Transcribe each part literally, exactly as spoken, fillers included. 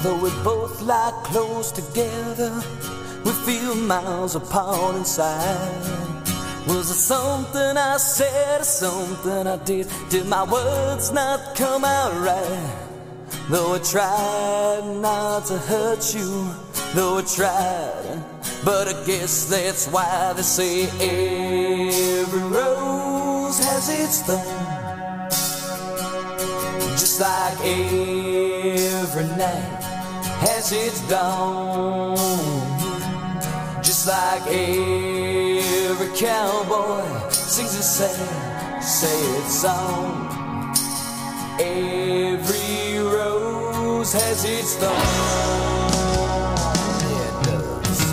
Though we both lie close together, we feel miles apart inside. Was it something I said or something I did? Did my words not come out right? Though I tried not to hurt you, though I tried, but I guess that's why they say every rose has its thorn. Just like every night has its dawn. Just like every cowboy sings a sad, sad song. Every rose has its thorn. Yeah, it does.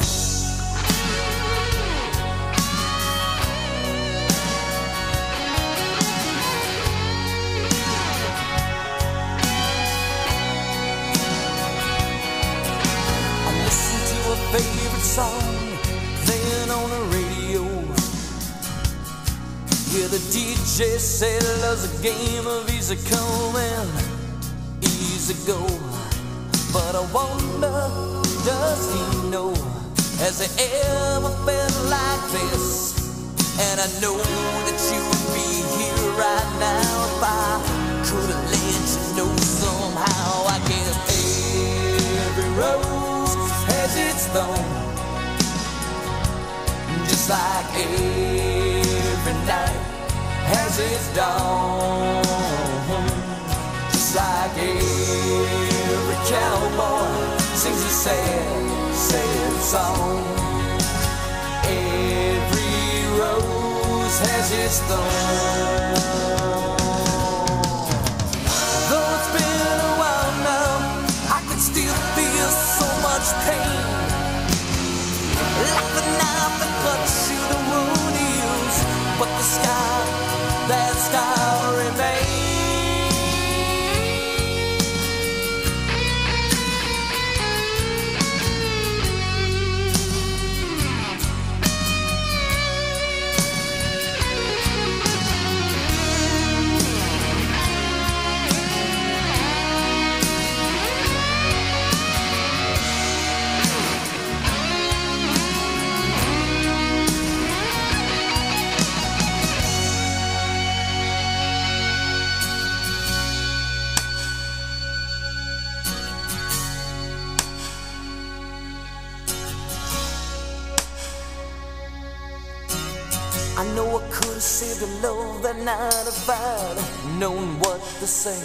I listen to a favorite song playing on the radio. Yeah, the D J said love's a game of easy come and easy go. But I wonder, does he know? Has he ever felt like this? And I know that you would be here right now if I could have let you know somehow. I guess every rose has its thorn. Just like every night has its dawn. Just like every cowboy sings a sad, sad song. Every rose has its thorn. Though it's been a while now, I can still feel so much pain. Like the knife that cuts you, the wound heals, but the scar, that scar remains. I know I could have saved the love that night if I'd known what to say.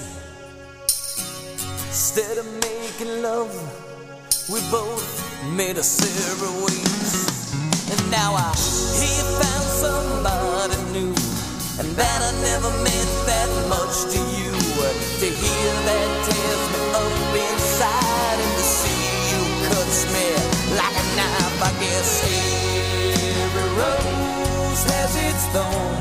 Instead of making love, we both made us separate ways. And now I hear you found somebody new, and that I never meant that much to you. To hear that tears me up inside, and to see you cuts me like a knife. I guess every rose has its thorn.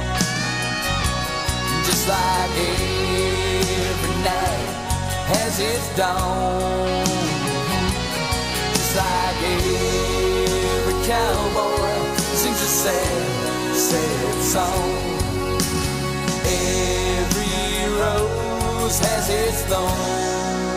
Just like every night has its dawn. Just like every cowboy sings a sad, sad song. Every rose has its thorn.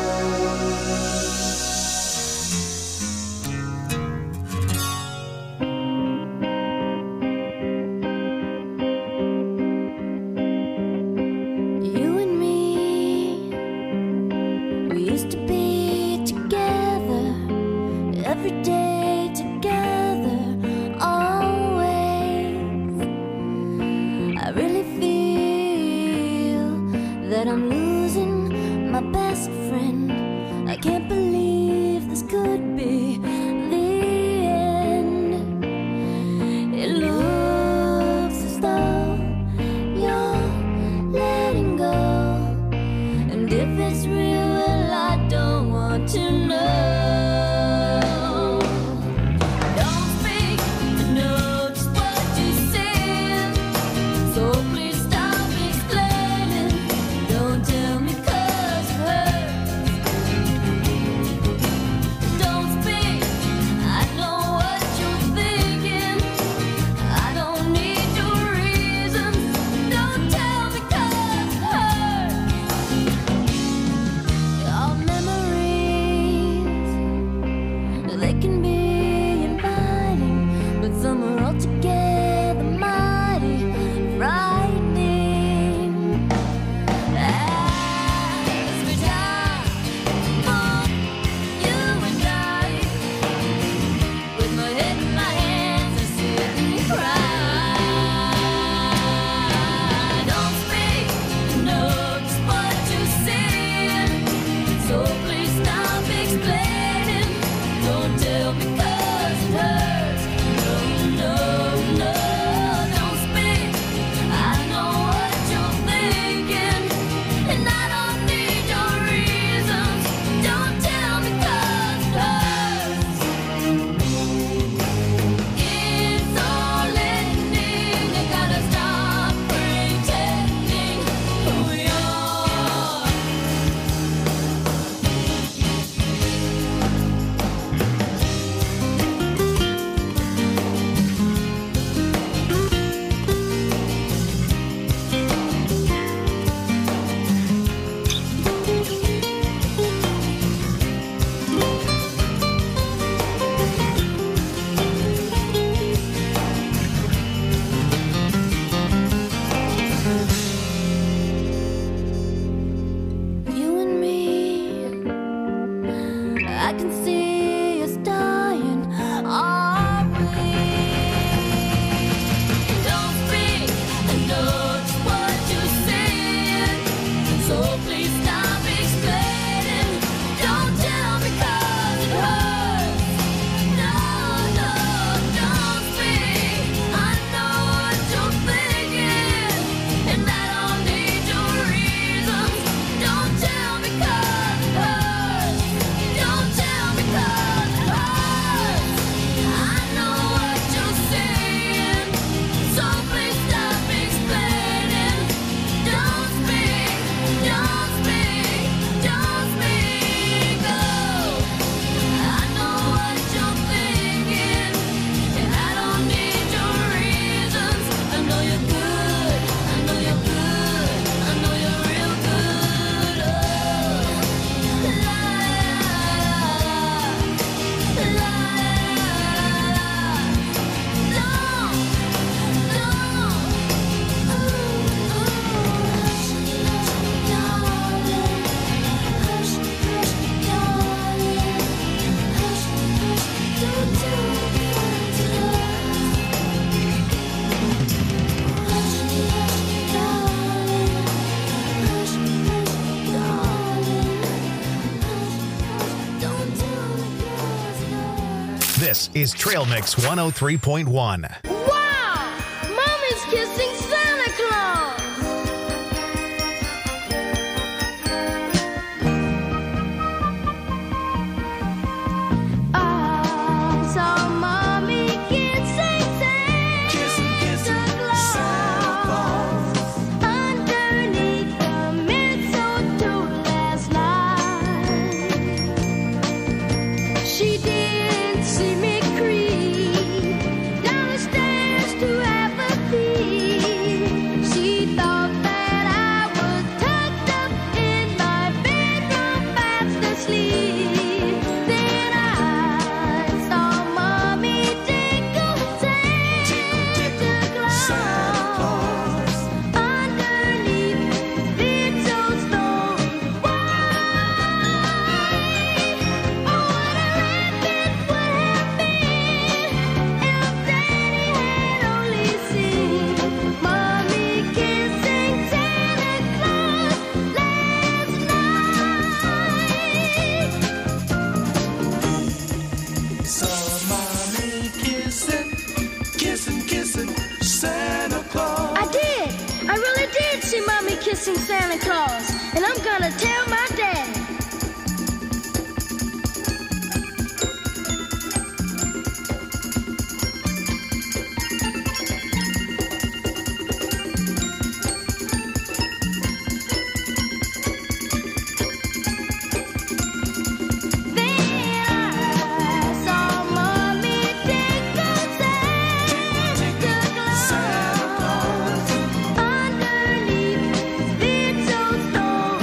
Memories can see us dying. Are we? Don't speak, I know just what you're saying. So please stop explaining. Don't tell me 'cause it hurts. No, no, don't speak. I know what you're thinking, and I don't need your reasons. Don't tell me 'cause it hurts. Don't tell me 'cause it hurts. I know what you're saying, so please stop explaining. Don't speak, don't speak, don't speak. Oh, I know what you're thinking, and I don't need your reasons. I know you're good, I know you're good, I know you're real good. Oh, la la la la. This is Trail Mix one oh three point one. Wow! Mommy's kissing Santa Claus! I saw Mommy kissing Santa Claus underneath the mistletoe last night. She didn't see me creep down the stairs to have a peek. She thought that I was tucked up in my bedroom fast asleep. Then I saw Mommy tickle Santa Claus underneath mistletoe. Why? Oh, what a laugh it would have been if Daddy had only seen Mommy kissing Santa Claus last night. Saw mommy kissing, kissing, kissing Santa Claus. I did. I really did see Mommy kissing Santa Claus, and I'm gonna tell my daddy. Then I saw Mommy tickle Santa Claus underneath mistletoe.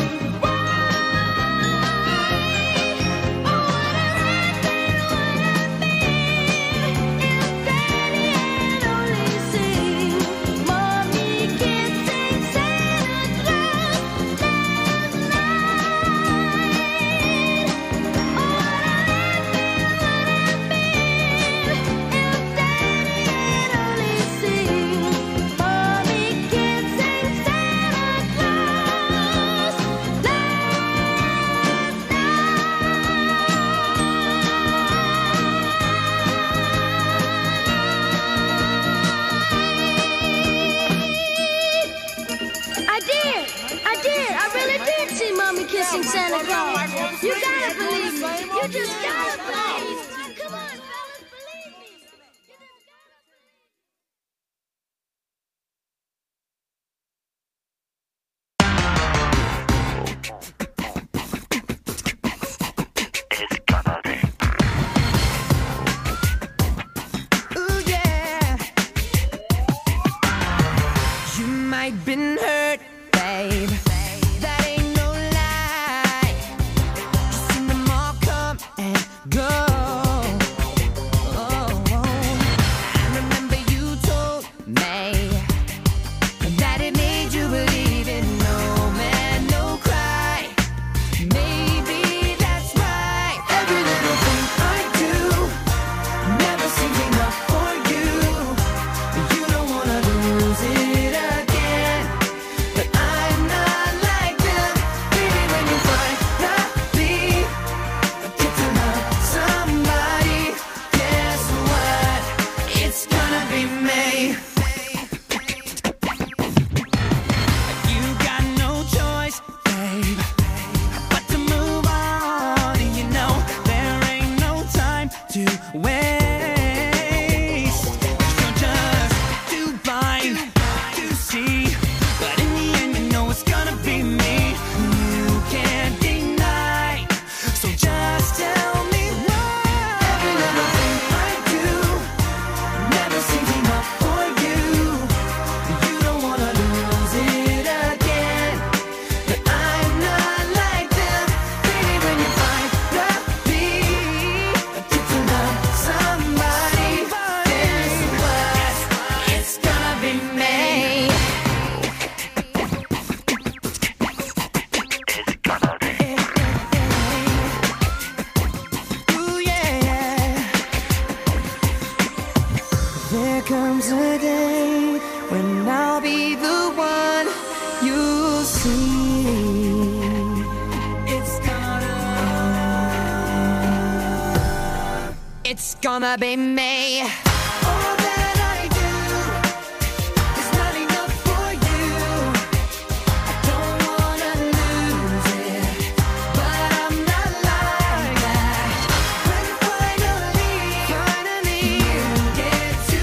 kissing Santa Claus. You gotta believe me. You just gotta believe me. Come on, fellas, believe me. You just gotta. Ooh, yeah. You might been hurt, babe. That ain't no lie. You seen them all come and It's gonna be me. All that I do is not enough for you. I don't wanna lose it, but I'm not like that. When finally, finally you get to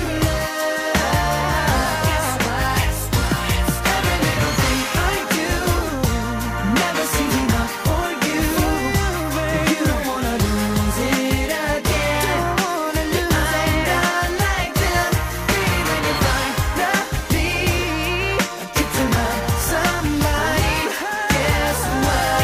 love, guess what? Every little thing I do never seems enough for you. You don't wanna lose it again. I'm not like them. Baby, when you finally get to love somebody, guess what?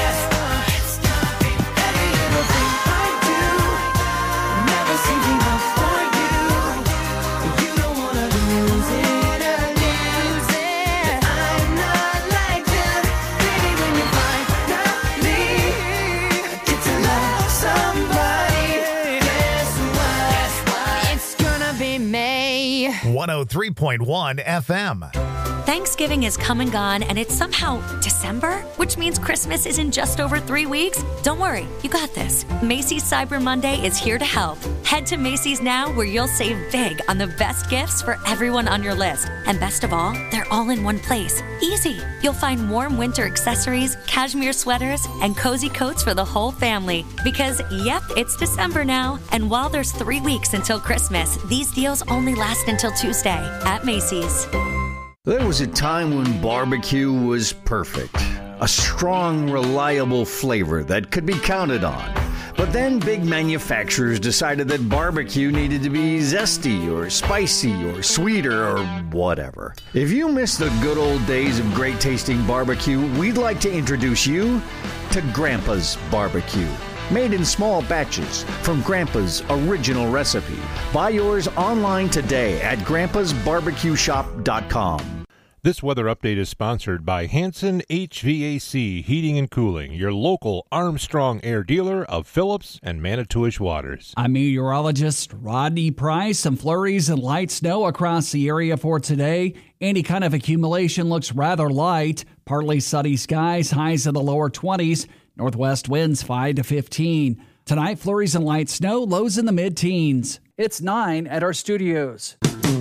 Every little thing I do never seems enough for you. You don't wanna lose it again. I'm not like them. Baby, when you finally get to love somebody, guess what? It's gonna be me. one oh three point one F M. Thanksgiving is come and gone, and it's somehow December, which means Christmas is in just over three weeks. Don't worry, you got this. Macy's Cyber Monday is here to help. Head to Macy's now, where you'll save big on the best gifts for everyone on your list. And best of all, they're all in one place. Easy. You'll find warm winter accessories, cashmere sweaters, and cozy coats for the whole family. Because, yep, it's December now. And while there's three weeks until Christmas, these deals only last until Tuesday at Macy's. There was a time when barbecue was perfect. A strong, reliable flavor that could be counted on. But then big manufacturers decided that barbecue needed to be zesty or spicy or sweeter or whatever. If you miss the good old days of great tasting barbecue, we'd like to introduce you to Grandpa's Barbecue. Made in small batches from Grandpa's original recipe. Buy yours online today at grandpas barbecue shop dot com. This weather update is sponsored by Hanson H V A C Heating and Cooling, your local Armstrong Air dealer of Phillips and Manitowish Waters. I'm meteorologist Rodney Price. Some flurries and light snow across the area for today. Any kind of accumulation looks rather light. Partly sunny skies, highs in the lower twenties. Northwest winds five to fifteen. Tonight, flurries and light snow, lows in the mid-teens. It's nine at our studios.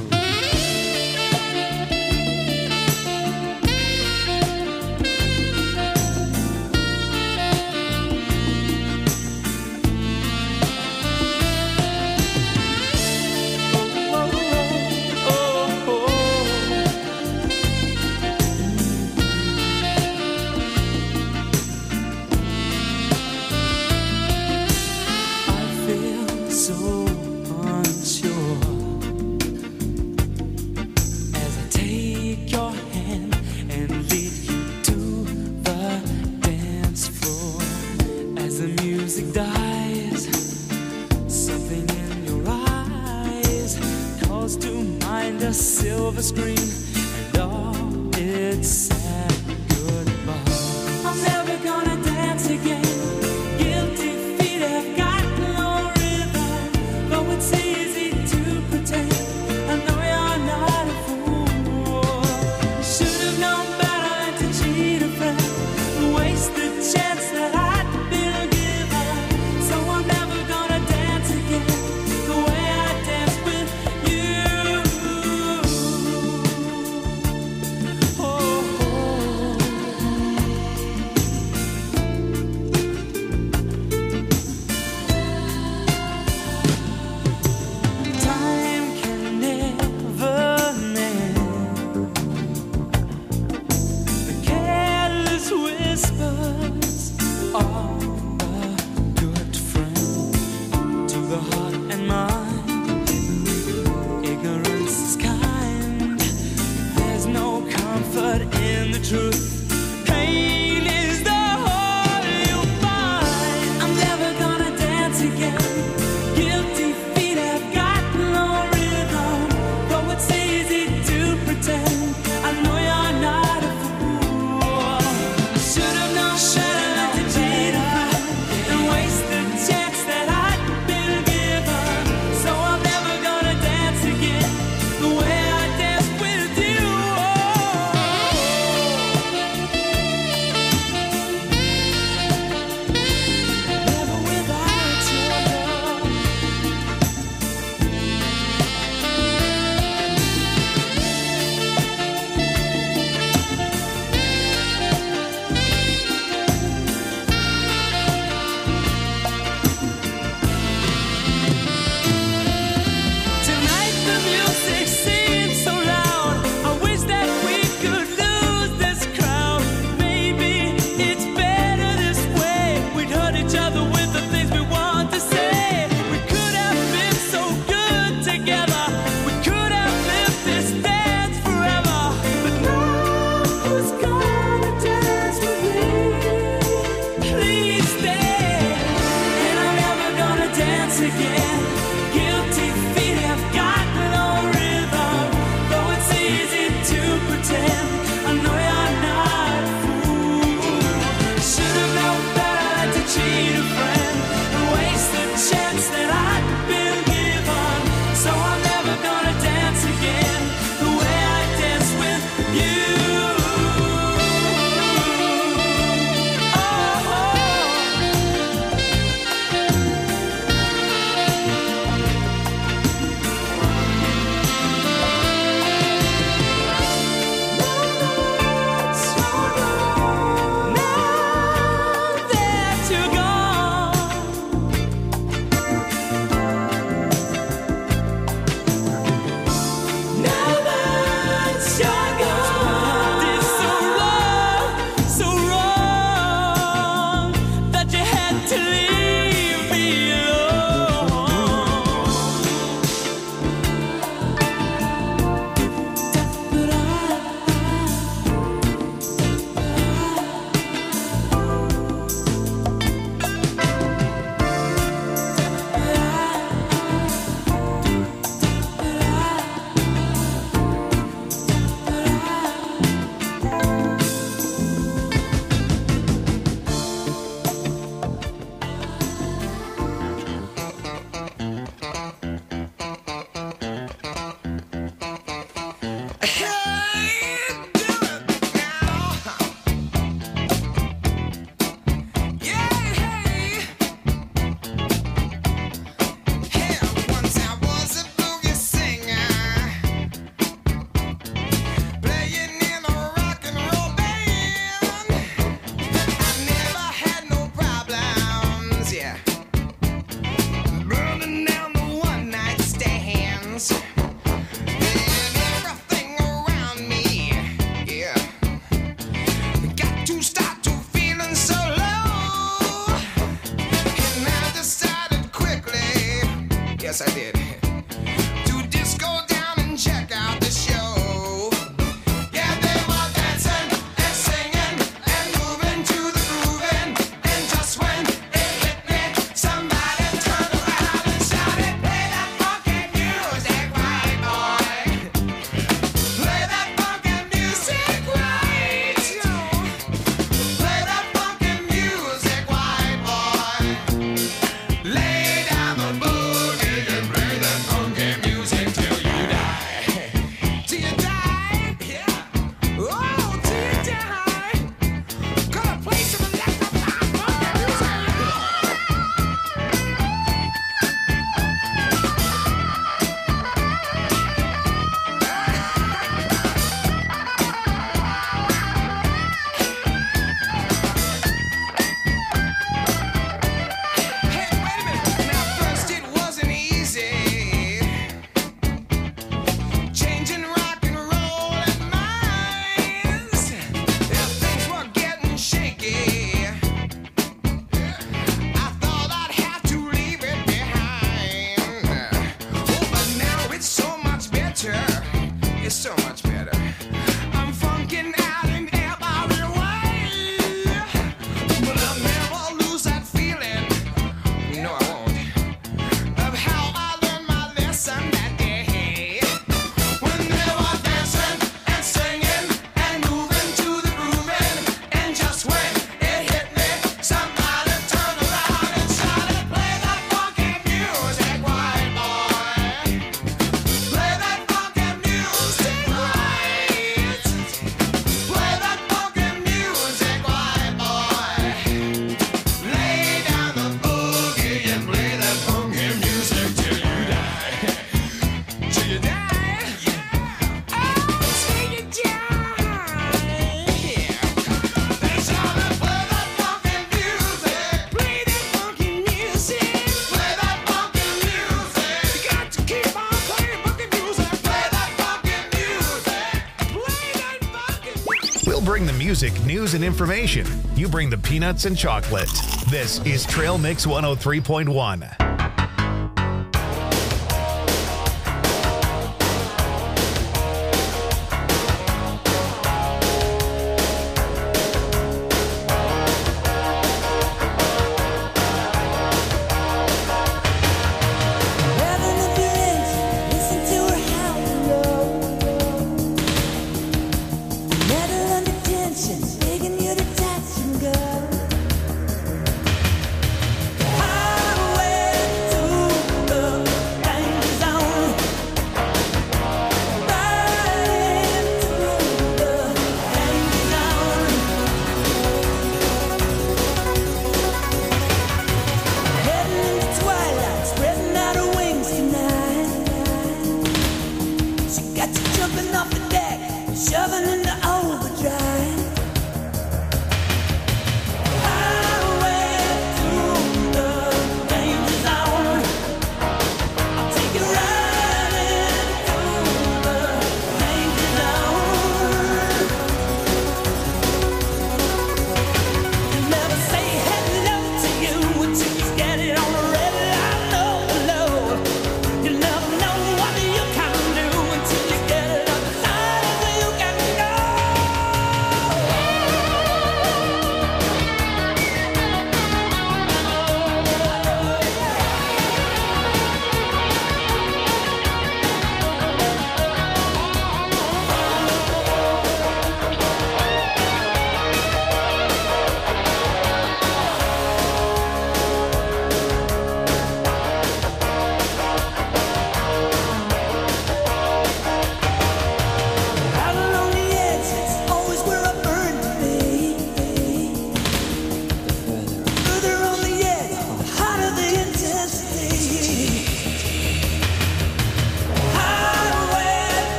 Silver screen and all its sad goodbye. I'm never gonna dance again. Guilty feet have got no rhythm. Though it's easy to pretend, I know you're not a fool. You should have known better than to cheat a friend, waste the chance that I'd been given. So I'm never gonna dance again the way I danced with you. Yes, I did. To disco down and check out the show. Yeah, they were dancing and singing and moving to the grooving. And just when it hit me, somebody turned around and shouted, "Play that funky music, white boy. Play that funky music, white. Play that funky music, white boy. Lay down the boogie and play that funky music till you die." Till you die, yeah. Oh, till you die. Gonna play some electrified funky music. Hey, wait a minute. Now, first it wasn't easy. Changing rock and roll and minds. Yeah, things were getting shaky. I thought I'd have to leave it behind. Oh, but now it's so much better. It's so much better. I'm funking out in every way. But I'll never lose that feeling. No, I won't. Of how I learned my lesson that day. When they were dancing and singing and moving to the grooving. And just when it hit me, somebody turned around and shouted, "Play that funky music, white boy. Play that funky music, white. Play that funky music, white boy. Lay down the boogie and play that funky music till you die." Till you die, yeah. Oh, till you die, yeah. They shouted, "Play that funky music, play that funky music, play that funky music. You got to keep on playing funky music, play that funky music, play that funky." We'll bring the music, news, and information. You bring the peanuts and chocolate. This is Trail Mix one oh three point one. Having a feeling, listen to her howl and roll. Metal under tension, begging you to touch and go. Highway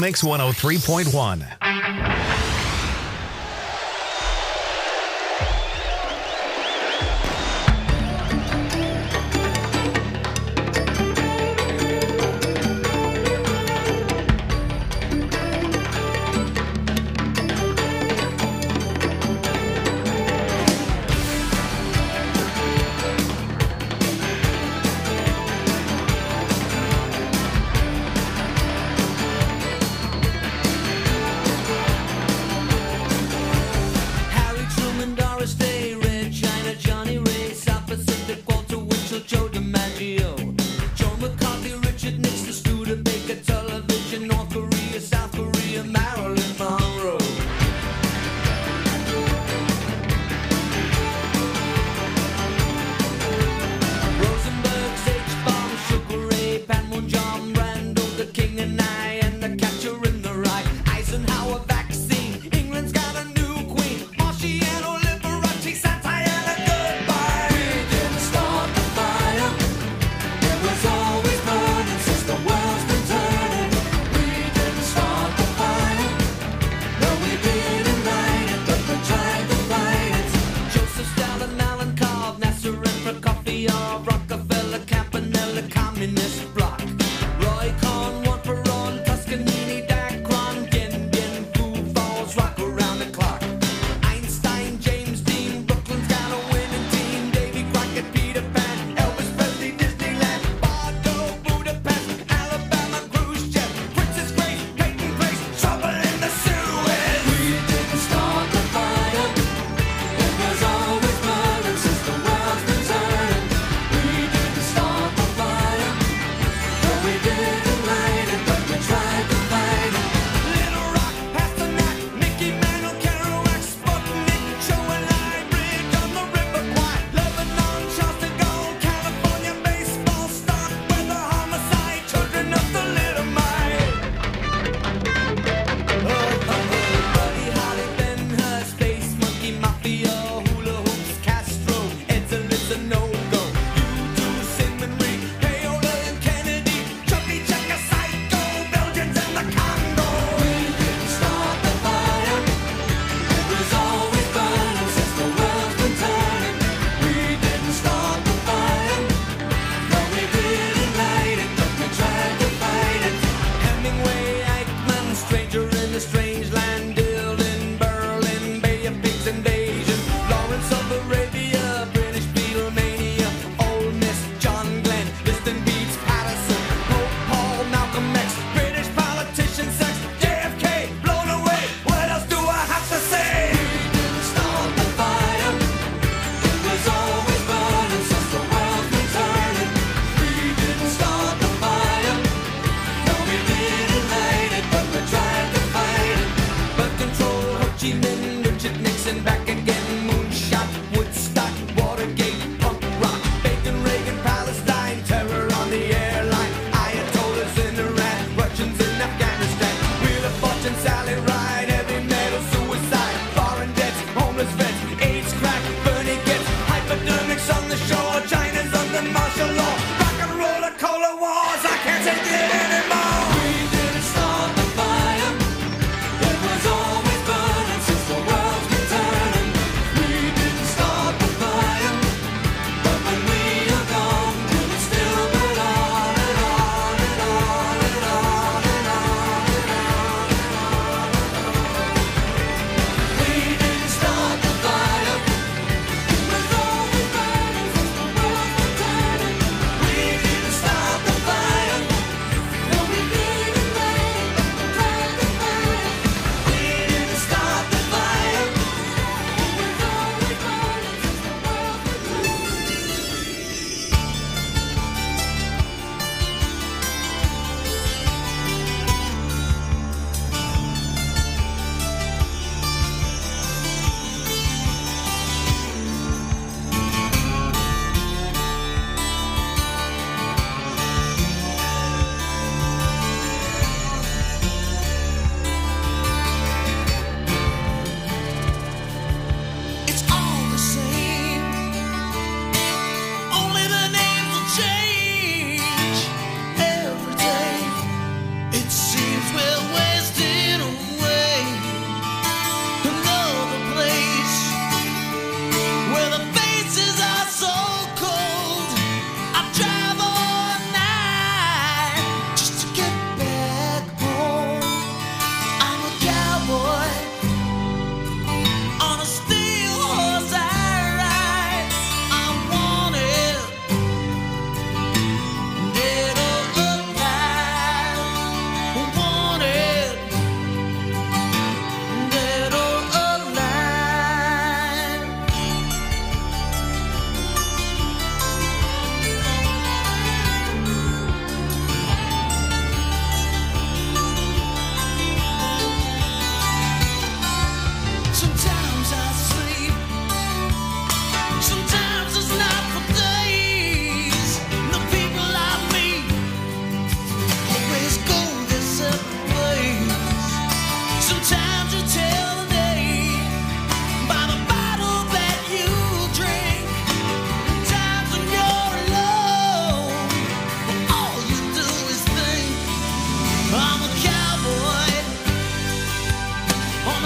Mix one oh three point one.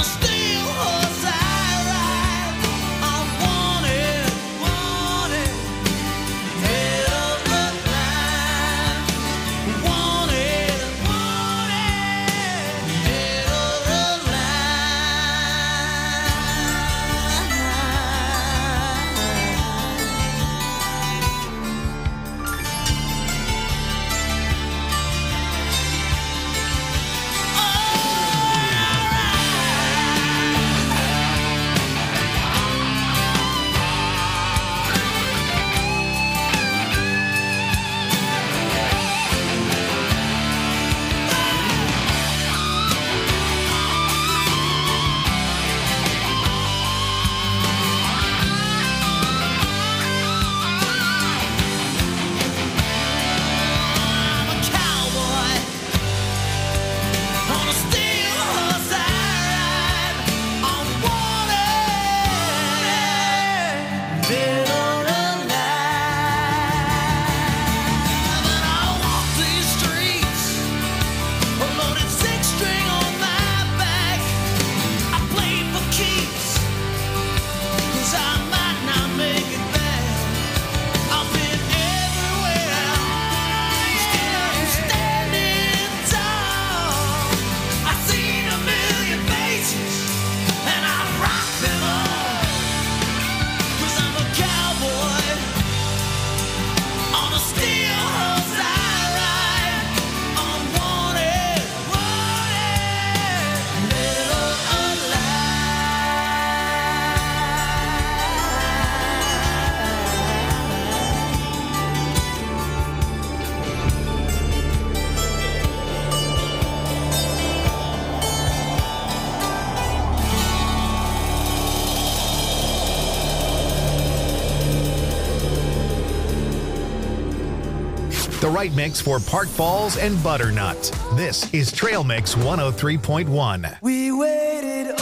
The right mix for Park Falls and Butternut. This is Trail Mix one oh three point one. We waited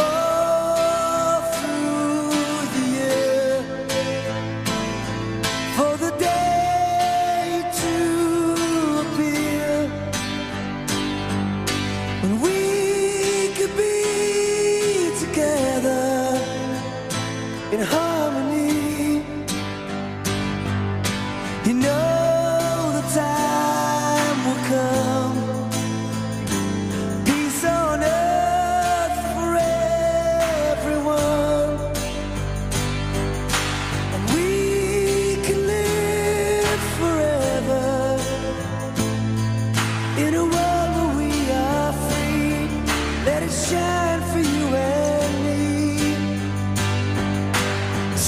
all through the year for the day to appear when we could be together in harmony. You know time will come, peace on earth for everyone, and we can live forever in a world where we are free. Let it shine for you and me.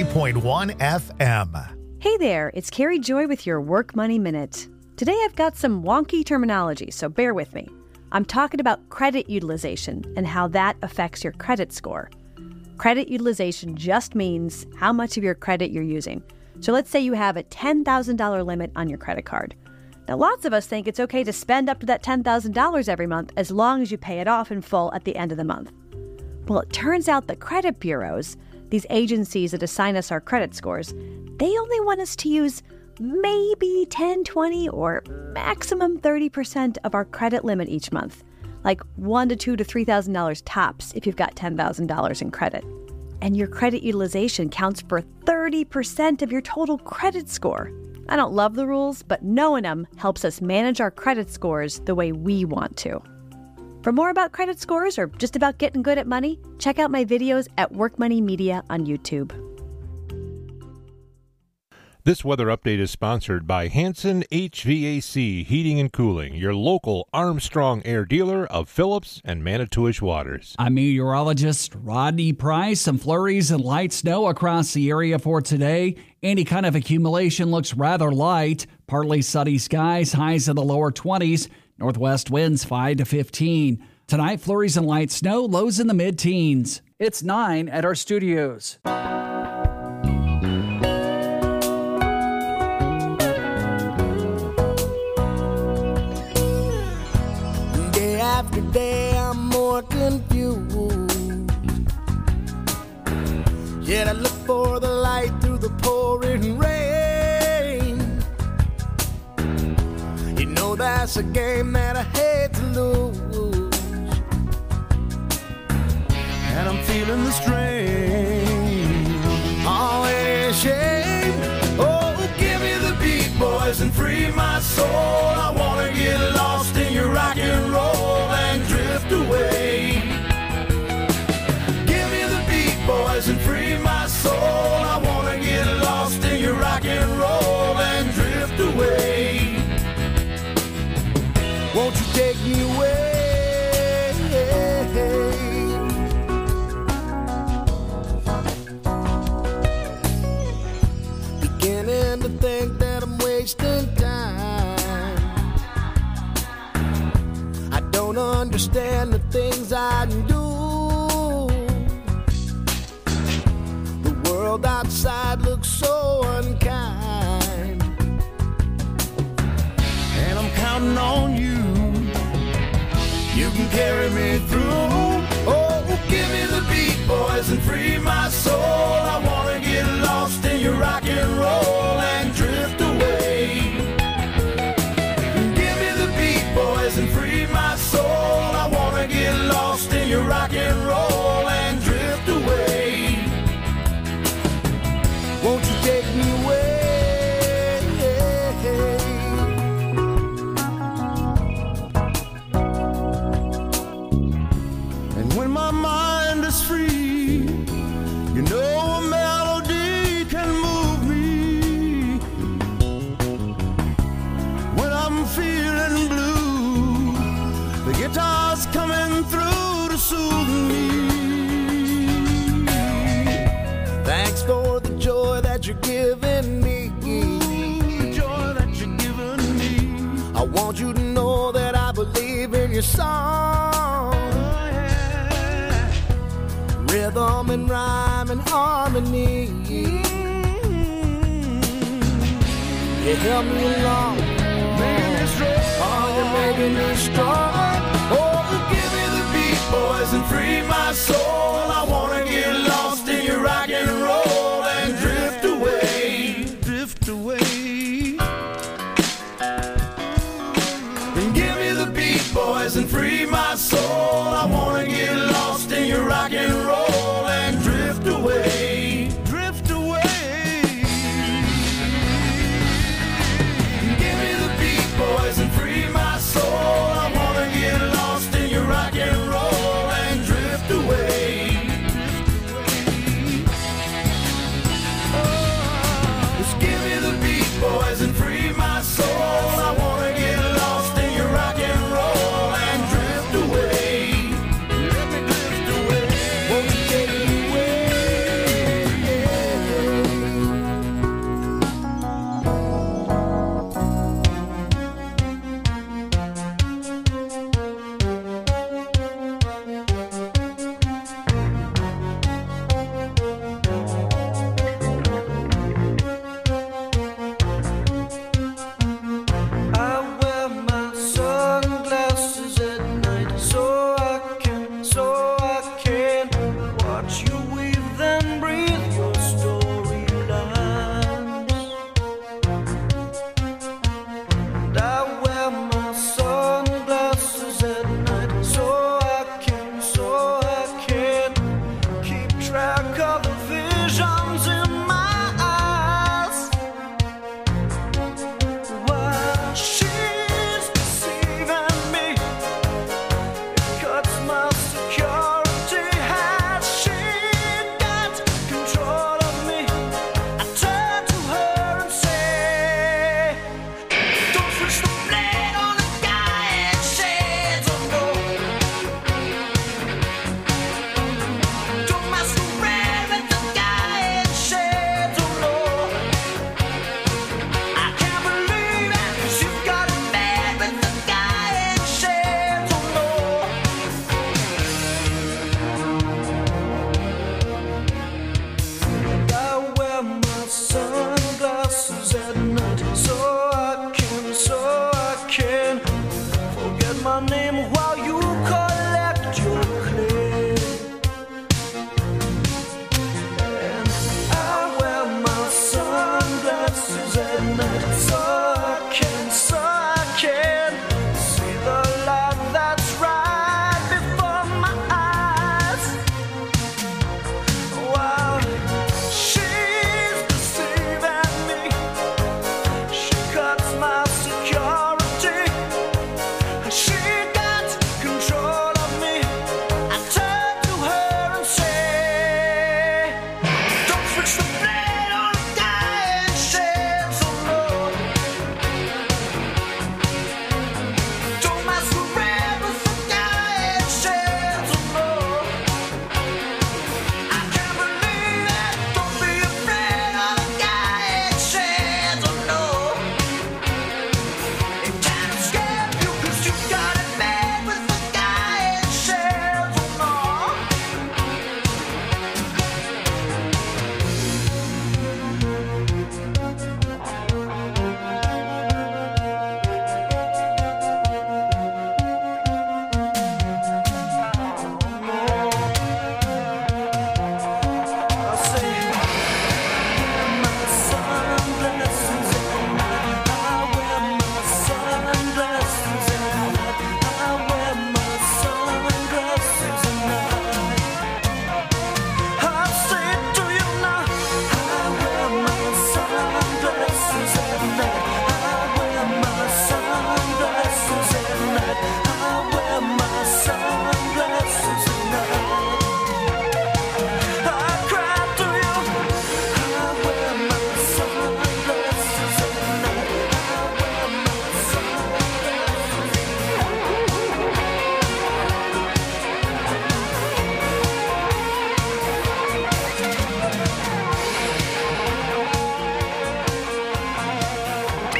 point one F M. Hey there, it's Carrie Joy with your Work Money Minute. Today I've got some wonky terminology, so bear with me. I'm talking about credit utilization and how that affects your credit score. Credit utilization just means how much of your credit you're using. So let's say you have a ten thousand dollars limit on your credit card. Now, lots of us think it's okay to spend up to that ten thousand dollars every month as long as you pay it off in full at the end of the month. Well, it turns out the credit bureaus, these agencies that assign us our credit scores, they only want us to use maybe ten, twenty, or maximum thirty percent of our credit limit each month. Like one to two to three thousand dollars tops if you've got ten thousand dollars in credit. And your credit utilization counts for thirty percent of your total credit score. I don't love the rules, but knowing them helps us manage our credit scores the way we want to. For more about credit scores or just about getting good at money, check out my videos at Work Money Media on YouTube. This weather update is sponsored by Hanson H V A C Heating and Cooling, your local Armstrong Air dealer of Phillips and Manitowish Waters. I'm meteorologist Rodney Price. Some flurries and light snow across the area for today. Any kind of accumulation looks rather light. Partly sunny skies, highs in the lower twenties. Northwest winds five to fifteen. Tonight, flurries and light snow, lows in the mid-teens. It's nine at our studios. Day after day, I'm more confused. Yet I look for the light through the pouring rain. You know that's a game that I hate to lose. And I'm feeling the strain. Oh, it is shame. Oh, give me the beat, boys, and free my soul. I wanna get lost in your rock and roll and drift away. Give me the beat, boys, and free my soul. I wanna get lost in your rock and roll and drift away. Won't you take me away? Beginning to think that I'm wasting time. I don't understand the things I do. The world outside looks so unkind. And I'm counting on you. You can carry me through. Oh, give me the beat, boys, and free my soul. I wanna get lost in your rock and roll and drift away. Give me the beat, boys, and free my soul. I wanna get lost in your rock and roll and drift away. Won't you take me away? And when my mind is free, you know a melody can move me. When I'm feeling blue, the guitar's coming through to soothe me. Thanks for the joy that you're giving me. The joy that you're giving me. I want you to know that I believe in your song. Rhythm and rhyme and harmony. You help me along, making me strong. Oh, you're making me strong. Oh, give me the beat, boys, and free my soul. I wanna get lost in your rock and roll and drift away, drift away. And give me the beat, boys, and free my soul. I wanna get lost in your rock and roll and drift away, drift away. Give me the beat, boys, and free my soul. I wanna get lost in your rock and roll and drift away,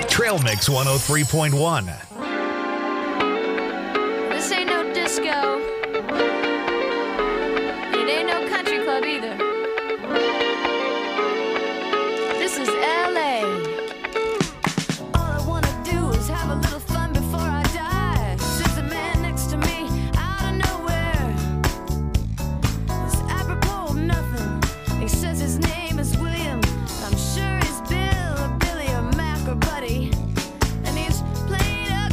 Trail Mix one oh three point one. This ain't no disco. It ain't no country club either. This is L A. All I wanna do is have a little fun before I die. There's a man next to me out of nowhere. It's apropos of nothing. He says his name is William. I'm sure he's Bill or Billy or Mac or Buddy. And he's playing a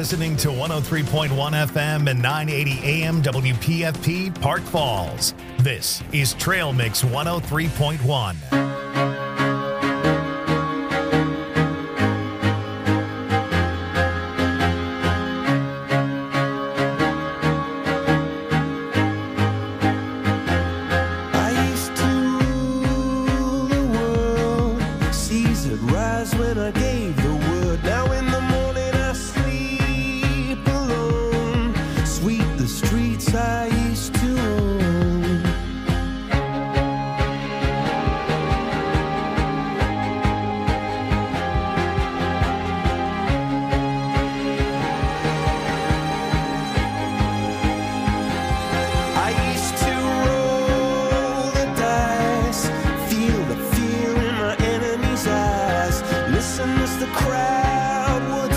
listening to one oh three point one F M and nine eighty A M W P F P Park Falls. This is Trail Mix one oh three point one. Listen as the crowd